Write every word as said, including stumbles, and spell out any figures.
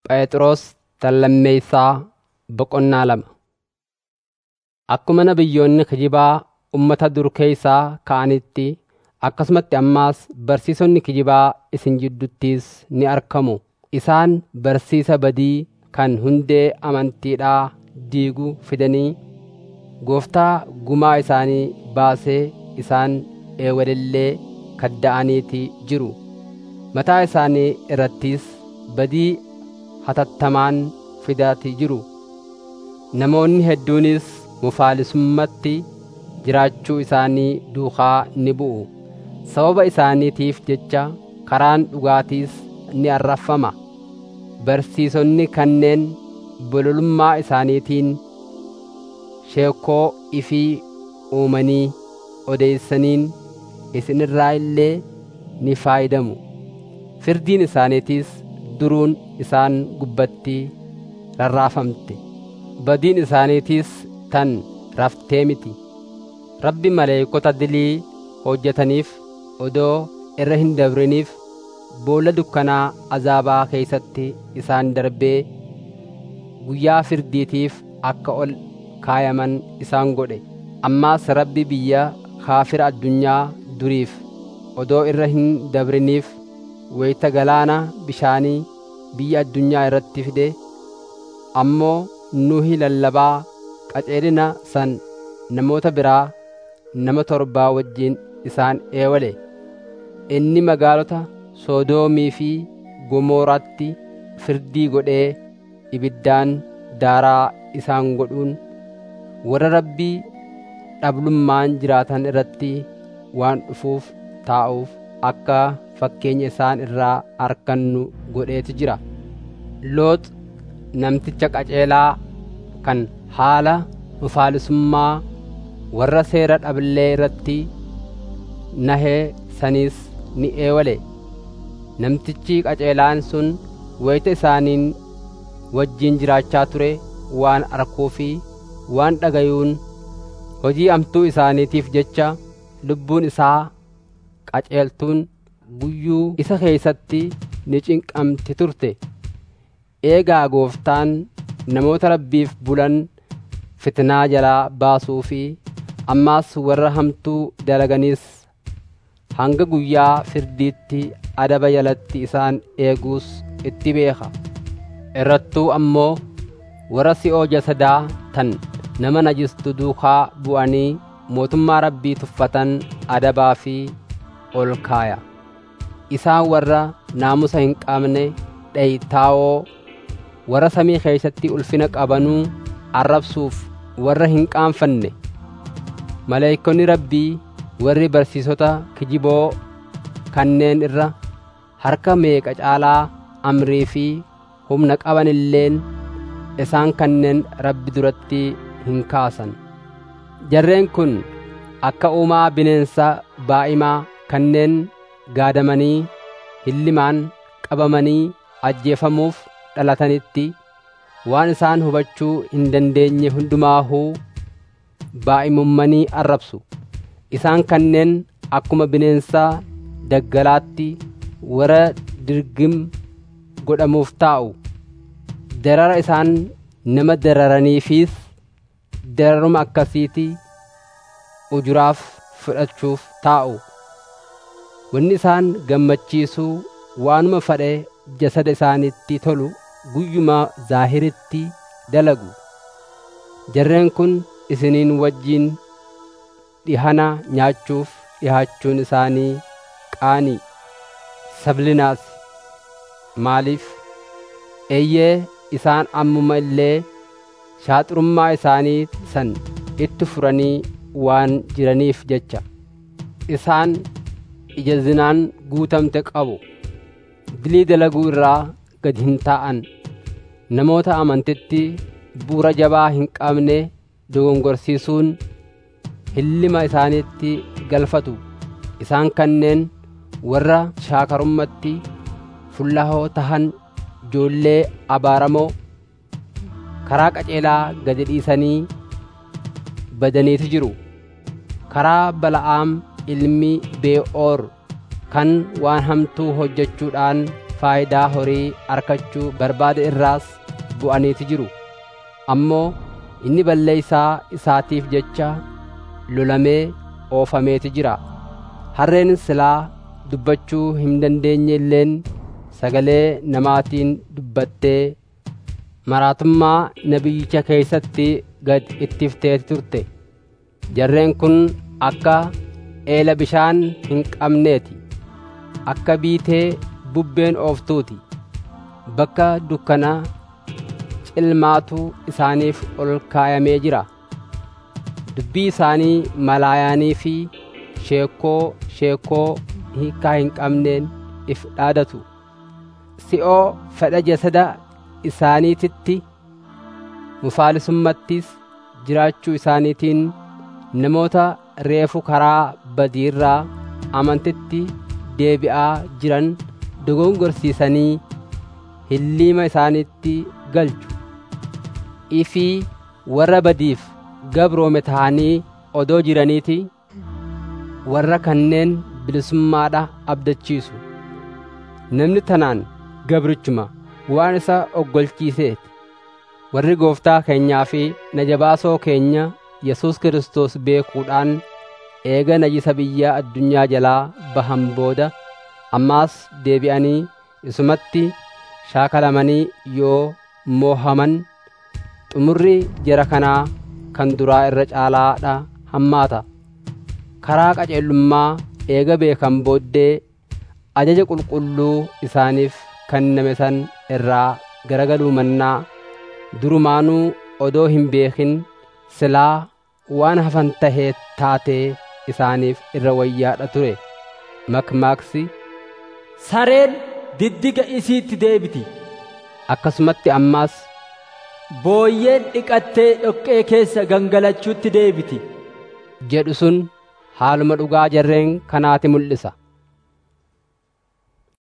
Phexros tallammeeysaa boqonnaa lama. Akkuma nabiyyoonni kijibaa ummata dur keeysaa ka'anitti akkasumatti ammaas barsiisonni kijibaa isin jidduttis ni argamu. Isaan barsiisa badii kan hundee amantiidhaa diigu fidanii Gooftaa gumaa isaanii baasee isaan eewalillee kadda'aniiti jiru. Mataa isaanii irrattis badii hatattamaan fidaati jiru. Namoonni hedduunis mufaalisummaatti jiraachuu isaanii duukaa ni bu'u. Sababa isaaniitiif jecha karaan dhugaatiis ni arrafama. Barsiisonni kanneen bololummaa isaaniitiin sheekoo ifii uumanii odeessaniin isinirraa illee ni faayidamu. Firdiin isaaniitiis duruun isaan gubbatti rarraafamte. Badiin isaaniitiis tan raftee miti. Rabbi maleeykota dilii hojjetaniif odoo irra hin dabriniif boolla dukkanaa azaabaa keeysatti isaan darbee guyyaa firdiitiif akka ol kaayaman isaan godhe. Ammaas Rabbi biyya kaafira addunyaa duriif odoo irra hin dabriniif wayita galaana bishaanii biyya addunyaa irratti fide. Ammoo Nuhi lallabaa qaceelina san namoota biraa nama torbaa wajjin isaan eewale. Inni magaalota Soodoomii fi Gomoraatti firdii godhee ibiddaan daaraa isaan godhuun warra Rabbii dhablummaan jiraatan irratti waan dhufuuf taa'uuf akka fakkeenya isaan irraa argannu godheeti jira. Loox namticha qaceelaa kan haala mufaalisummaa warra seera dhabillee irratti nahee saniis ni eewale. Namtichi qaceelaan sun wayita isaaniin wajjin jiraachaa ture waan arkuu fi waan dhagayuun hojii amtuu isaaniitiif jecha lubbuun isaa qaceeltuun guyyuu isa keeysatti ni cinqamti turte. Eegaa Gooftaan namoota Rabbiif bulan fitnaa jalaa baasuu fi ammaas warra hamtuu dalaganiis hanga guyyaa firdiitti adaba jalatti isaan eeguus itti beeka. Irrattuu ammoo warra si'oo jasadaa tan nama najistu duukaa bu'anii mootummaa Rabbii tuffatan adabaa fi ol kaaya. Isaan warra naamusa hin qabne dheytaawoo warra samii keeysatti ulfina qabanuu arrabsuuf warra hin qaanfanne. Maleeykonni Rabbii warri barsiisota kijiboo kanneen irra harka meeqa caalaa amrii fi humna qaban illeen isaan kanneen Rabbi duratti hin kaasan. Jarreen kun akka uumaa bineensa baa'imaa kanneen gaadamanii hillimaan qabamanii ajjeefamuuf dhalatanitti waan isaan hubachuu hin dandeenye hundumaahuu baa'imummanii arrabsu. Isaan kanneen akkuma bineensa daggalaatti warra dirgim godhamuuf taa'u. Darara isaan nama dararaniifis dararuma akkasiiti ujuraaf fudhachuuf taa'u. Wanni isaan gammachiisuu waanuma fedhe jasada isaanitti tolu guyyuma zaahiritti dalagu. Jarreen kun isiniin wajjin dhihana nyaachuuf dhihaachuun isaanii qaanii sablinaas. Maaliif eeyyee isaan ammuma illee shaaxurummaa isaanii san itti furanii waan jiraniif jecha. Isaan ija zinaan guutamte qabu. Dilii dalaguu irraa gad hin taa'an. Namoota amantitti bu'uura jabaa hin qabne dogongorsiisuun hillima isaaniitti galfatu. Isaan kanneen warra shaakarummatti fullahoo tahan ijoollee abaaramoo karaa qaceelaa gadi dhiisanii badaniiti jiru. Karaa Bala'aam ilmi Be'oor kan waan hamtuu hojjechuudhaan faayidaa horii arkachuu barbaade irraas bu'aniiti jiru. Ammoo inni balleessaa isaatiif jecha lolamee oofameeti jira. Harreen silaa dubbachuu hin dandeenye illeen sagalee namaatiin dubbattee maraatummaa nabiyyicha keessatti gad ittifteeti turte. Jarreen kun akka eela bishaan hin qabneeti, akka biitee bubbeen ooftuuti. Bakka dukkana cilmaatu isaaniif ol kaayamee jira. Dubbii isaanii malaayaanii fi sheekoo sheekoo hiikaa hin qabneen if dhaadatu. Si'oo fedha jasada isaaniititti mufaalisummattis jiraachuu isaaniitiin namoota reefu karaa badiirraa amantitti deebi'aa jiran dogongorsiisanii hilliima isaaniitti galchu. Ifii warra badiif gabroome ta'anii odoo jiraniiti warra kanneen bilisummaadha abdachiisu. Namni tanaan gabrichuma waan isa oggolchiiseeti. Warri gooftaa keenyaa fi najabaasoo keenya Yesuus Kiristoos beekuudhaan eega najisa biyya addunyaa jalaa bahan booda ammaas deebi'anii isumatti shaakalamanii yoo moohaman xumurri jara kanaa kan duraa irra caalaadha hammaata. Karaa qajeelummaa eega beekan booddee ajaja qulqulluu isaaniif kenname san irraa garagaluu mannaa durumaanuu odoo hin beekin silaa waan hafan tahee taatee isaaniif irra wayyaadha ture. Makmaaksi sareen diddiga isiitti deebiti. Akkasumatti ammaas booyyeen dhiqattee dhoqqee keessa gangalachuutti deebiti jedhu sun haaluma dhugaa jarreen kanaati mul'isa.